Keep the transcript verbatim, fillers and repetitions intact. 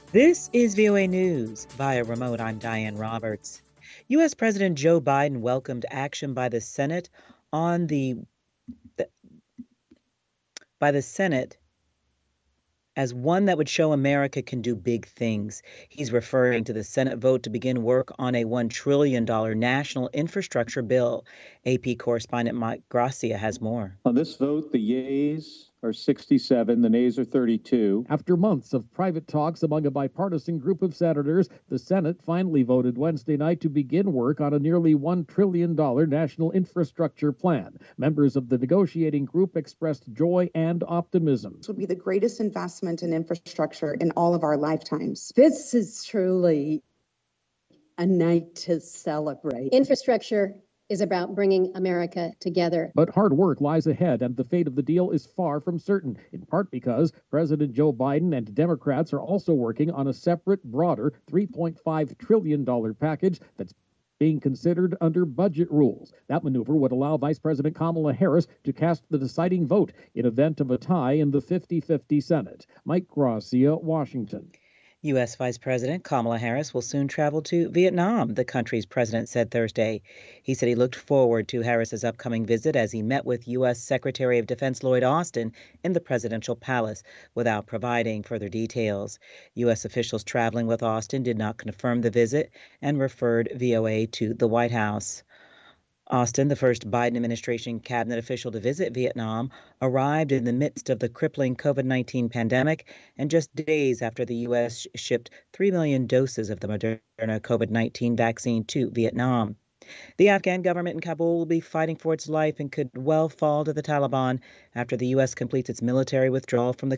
This is V O A News. Via remote, I'm Diane Roberts. U S. President Joe Biden welcomed action by the Senate on the, the by the Senate as one that would show America can do big things. He's referring to the Senate vote to begin work on a one trillion dollars national infrastructure bill. A P correspondent Mike Gracia has more. On this vote, the yeas are sixty-seven, the nays are thirty-two. After months of private talks among a bipartisan group of senators, the Senate finally voted Wednesday night to begin work on a nearly one trillion dollars national infrastructure plan. Members of the negotiating group expressed joy and optimism. This will be the greatest investment in infrastructure in all of our lifetimes. This is truly a night to celebrate. Infrastructure is about bringing America together. But hard work lies ahead, and the fate of the deal is far from certain, in part because President Joe Biden and Democrats are also working on a separate, broader three point five trillion dollars package that's being considered under budget rules. That maneuver would allow Vice President Kamala Harris to cast the deciding vote in event of a tie in the fifty-fifty Senate. Mike Gracia, Washington. U S. Vice President Kamala Harris will soon travel to Vietnam, the country's president said Thursday. He said he looked forward to Harris's upcoming visit as he met with U S. Secretary of Defense Lloyd Austin in the presidential palace without providing further details. U S officials traveling with Austin did not confirm the visit and referred V O A to the White House. Austin, the first Biden administration cabinet official to visit Vietnam, arrived in the midst of the crippling COVID nineteen pandemic and just days after the U S shipped three million doses of the Moderna COVID nineteen vaccine to Vietnam. The Afghan government in Kabul will be fighting for its life and could well fall to the Taliban after the U S completes its military withdrawal from the